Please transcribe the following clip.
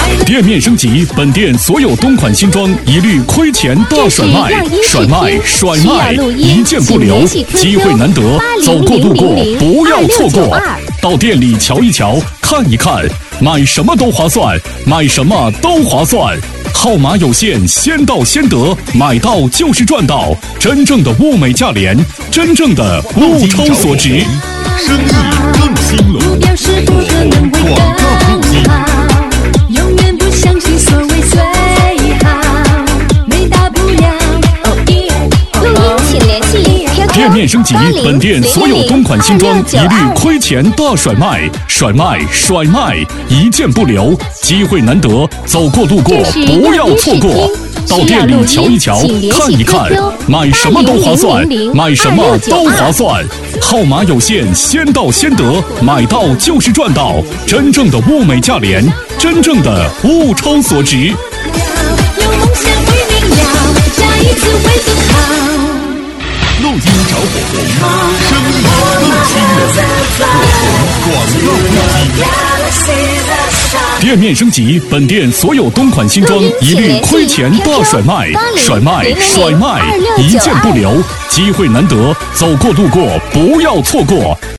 店面升级，本店所有冬款新装一律亏钱大甩卖，甩卖，一件不留，机会难得，走过路过不要错过。到店里瞧一瞧，看一看，买什么都划算，买什么都划算。号码有限，先到先得，买到就是赚到，真正的物美价廉，真正的物超所值。 生意更兴隆， 目标是不可能会更好，永远不相信所谓最好，没大不了。 录音请联系店面升级，本店所有冬款新装一律亏钱大甩卖，甩卖，一件不留，机会难得，走过路过不要错过。到店里瞧一瞧，看一看，买什么都划算，买什么都划算。号码有限，先到先得，买到就是赚到，真正的物美价廉，真正的物超所值。 有梦想会明了，下一次会更好。 录音找火红，生意更兴隆。广告不停。 店面升级，本店所有冬款新装一律亏钱大甩卖，甩卖，一件不留，机会难得，走过路过不要错过。